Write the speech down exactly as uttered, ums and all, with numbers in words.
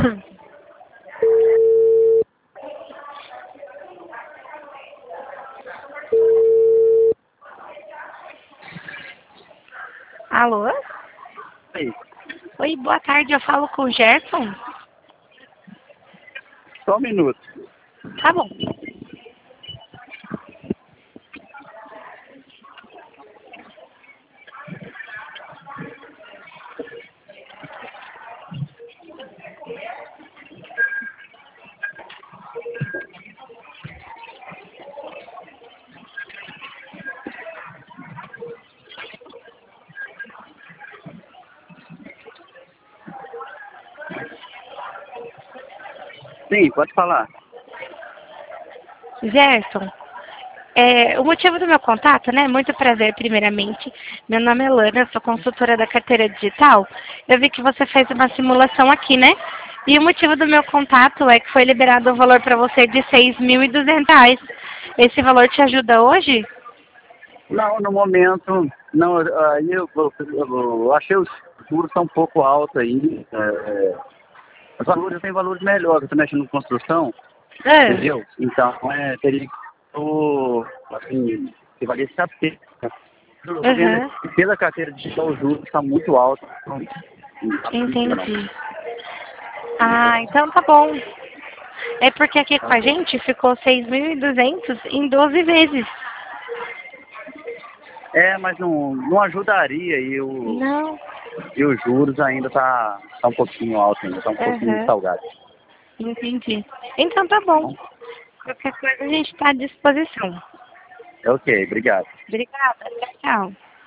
Alô? Oi. Oi, boa tarde, eu falo com o Gerson? Só um minuto. Tá bom. Sim, pode falar. Gerson, é, o motivo do meu contato, né? Muito prazer, primeiramente. Meu nome é Lana, eu sou consultora da carteira digital. Eu vi que você fez uma simulação aqui, né? E o motivo do meu contato é que foi liberado o valor para você de seis mil e duzentos reais. Esse valor te ajuda hoje? Não, no momento, não, aí eu, eu, eu, eu achei os juros estão um pouco altos aí. É, é, os valores têm valores melhores, eu estou mexendo com construção, É. entendeu? Então, é, teria que, eu, assim, que valer esse a pena. Eu estou vendo Uhum. que pela carteira digital os juros está muito alto. Então, não dá pra mexer, não. Entendi. Ah, então tá bom. É porque aqui com a gente ficou seis mil e duzentos em doze vezes. É, mas não, não ajudaria e, o, Não. e os juros ainda tá, tá um pouquinho alto ainda, tá um pouquinho Uhum. salgado. Entendi. Então tá Tá bom. bom? Qualquer coisa a gente está à disposição. É ok, obrigado. Obrigada. Tchau, tchau.